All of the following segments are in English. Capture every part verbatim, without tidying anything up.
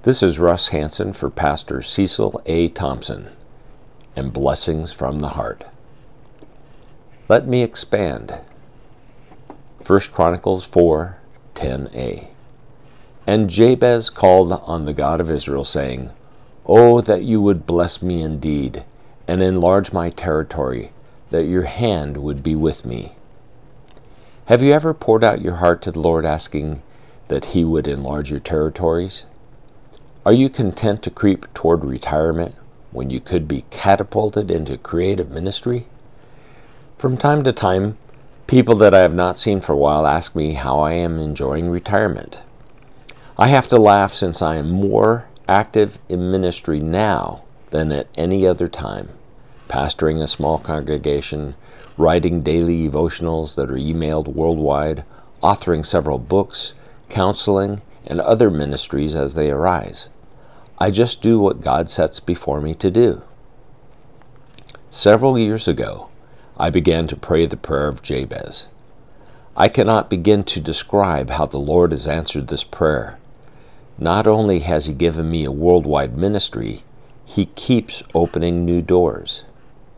This is Russ Hansen for Pastor Cecil A. Thompson, and Blessings from the Heart. Let me expand. First Chronicles four ten a. And Jabez called on the God of Israel, saying, Oh, that you would bless me indeed, and enlarge my territory, that your hand would be with me. Have you ever poured out your heart to the Lord, asking that He would enlarge your territories? Are you content to creep toward retirement when you could be catapulted into creative ministry? From time to time, people that I have not seen for a while ask me how I am enjoying retirement. I have to laugh, since I am more active in ministry now than at any other time, pastoring a small congregation, writing daily devotionals that are emailed worldwide, authoring several books, counseling, and other ministries as they arise. I just do what God sets before me to do. Several years ago, I began to pray the prayer of Jabez. I cannot begin to describe how the Lord has answered this prayer. Not only has He given me a worldwide ministry, He keeps opening new doors.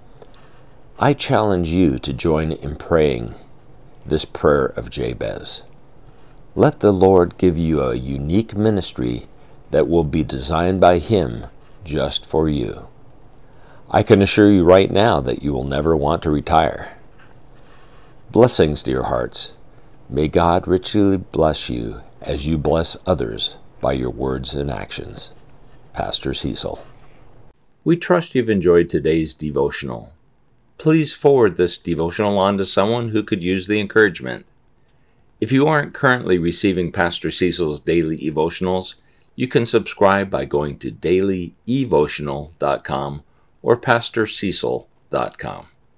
I challenge you to join in praying this prayer of Jabez. Let the Lord give you a unique ministry that will be designed by Him just for you. I can assure you right now that you will never want to retire. Blessings, dear hearts. May God richly bless you as you bless others by your words and actions. Pastor Cecil. We trust you've enjoyed today's devotional. Please forward this devotional on to someone who could use the encouragement. If you aren't currently receiving Pastor Cecil's daily devotionals, you can subscribe by going to daily evotional dot com or pastor cecil dot com.